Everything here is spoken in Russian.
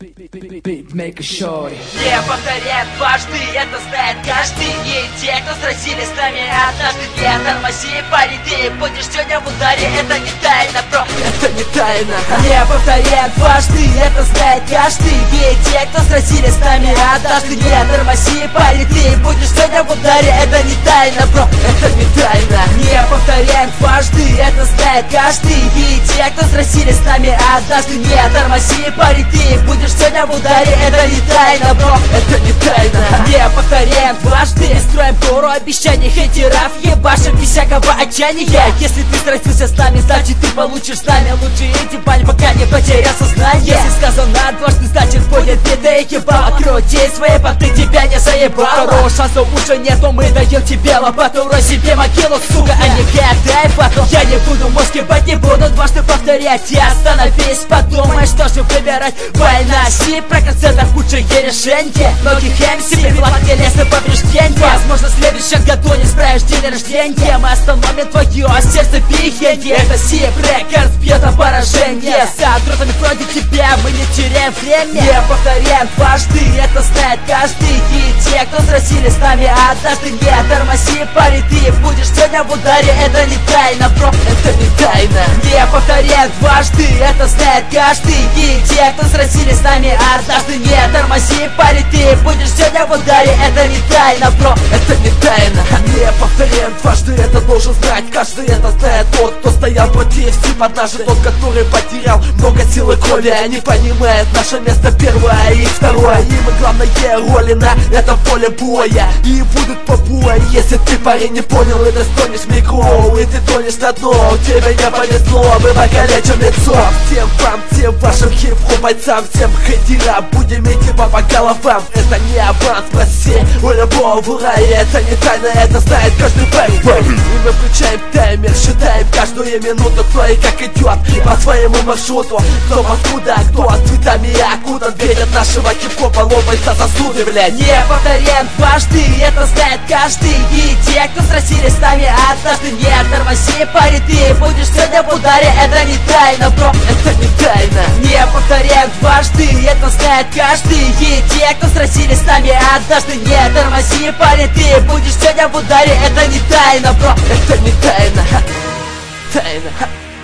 Не повторяем дважды, это знает каждый. И те, кто сразились с нами однажды. Не тормози, парень, ты будешь сегодня в ударе. Это не тайна, бро, это не тайна. Не повторяем дважды, это знает каждый. И те, кто сразились с нами однажды. Не тормози, парень, ты будешь сегодня в ударе. Это не тайна, бро, это не тайна. Не повторяем дважды, это знает каждый. И те, кто сразились с нами однажды. Не тормози, парень, ты будешь сегодня в ударе. Это не тайна, бро, это не тайна. Не повторяем дважды, не строим гору обещаний хейтеров, ебашим без всякого отчаяния. Если ты сразился с нами, значит ты получишь с нами. Лучше иди, паль, пока не потерял сознание. Если сказано дважды, значит будет беда и ебал. Крути свои понты, тебя не заебал. Второго шанса уже нету, мы даем тебе лопату. Рой себе могилу, сука, а не гадай потом. Я не буду мозг ебать, не буду дважды повторять. Я остановись, подумай, что же выбирать. Война, си, про концертах худшие решения. Многих МС, прикладывают телесные повреждения. Возможно, в следующем году не справишь день рождения. Мы остановим твое сердце биение. Это Сип Рекордс бьет на поражение. За дротами вроде тебя мы не теряем время. Не повторяем дважды, это знает каждый. И те, кто сразились с нами однажды. Не тормози, парень, ты будешь сегодня в ударе. Это не тайна, бро, это не тайна. Не повторяем дважды, это знает каждый. И те, кто сразились с нами однажды. Не тормози, парень, ты будешь сегодня в ударе. Это не тайна, бро, это не тайна. Не повторяем дважды, это должен знать каждый. Это знает тот, кто стоял против типа даже тот, который потерял много сил и крови. Они понимают наше место первое и второе. И мы главные роли на этом поле боя. И будут побои, если ты, парень, не понял. И ты стонешь микро, и ты тонешь на дно. Тебе не повезло, мы покалечим лицо. Всем вам, всем вашим хип-хоп бойцам, всем хейтерам будем идти по головам. Это не аванс, спроси у любого в рае. Это не тайна, это знает каждый бэк. И мы включаем таймер, считаем каждую минуту, кто и как идет по своему маршруту. Кто откуда, кто цветами окутан. Ведь от нашего хип-хопа лопается сосуды, блядь. Не повторяем дважды, это знает каждый. И те, кто сразились с нами однажды. Не тормози, парень, ты будешь сегодня в ударе. Это не тайна, бро, это не тайна. Не повторяем дважды, это знает каждый. И те, кто сразились с нами однажды. Не тормози, парень, ты будешь сегодня в ударе. Это не тайна, бро, это не тайна. Тайна.